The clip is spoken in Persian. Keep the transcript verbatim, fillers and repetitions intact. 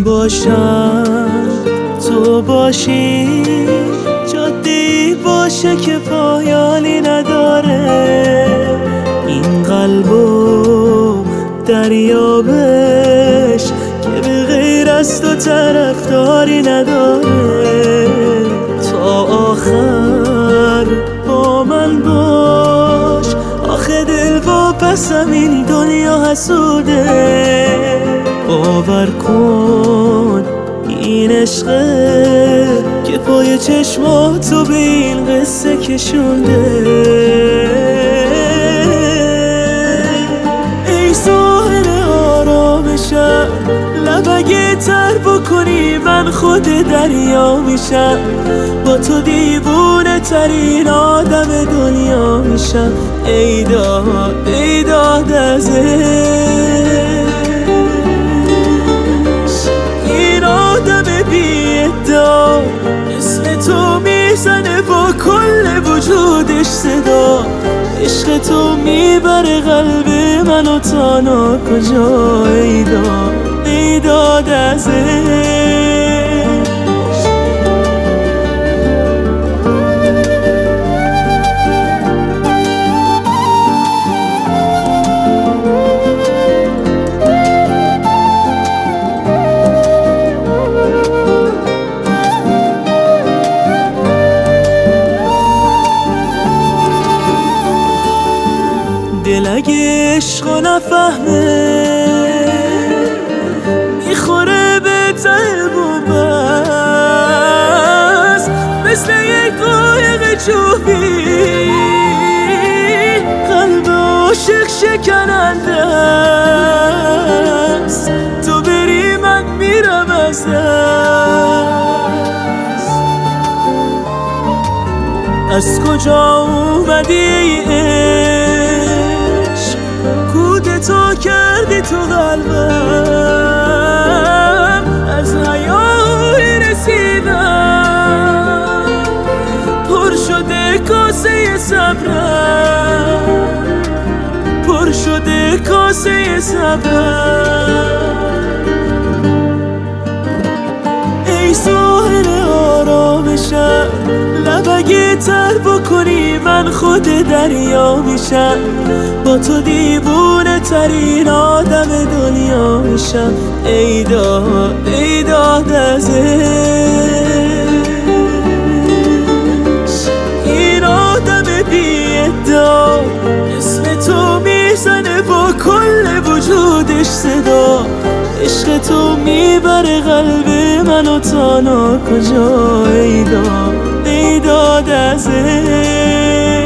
باشم تو باشی، جاده‌ای باشه که پایانی نداره، این قلبو دریابش که به غیر از تو طرفداری نداره. تا آخر با من باش، آخه دل واپسم این دنیا حسوده. باور کن این عشقه که پای چشماتو به این قصه کشونده. ای ساحل آرامشم، لب اگه تر بکنی من خود دریا میشم، با تو دیوونه ترین آدم دنیا میشم. ای داد ای داد از اسم تو میزنه با کل وجودش صدا، عشق تو میبره قلب منو تا ناکجا. ای داد ای داد از دل اگه عشقو نفهمه میخوره به ته بومبست، مثل یک قایق چوبی قلب عاشق شکننده است. تو بری من میرم از دست. از کجا اومدی ای تو کردی تو قلبم، از حیای رسیدم پر شده کاسه صبرم، پر شده کاسه صبرم. ای ساحل آرامشم، لب اگه تر بکنی من خود دریا میشم، با تو دیوونه ترین آدم دنیا میشم. ای داد ای داد از این آدم بی ادعا، اسم تو میزنه با کل وجودش صدا، عشق تو میبره قلب منو تا ناکجا. ای داد ای داد از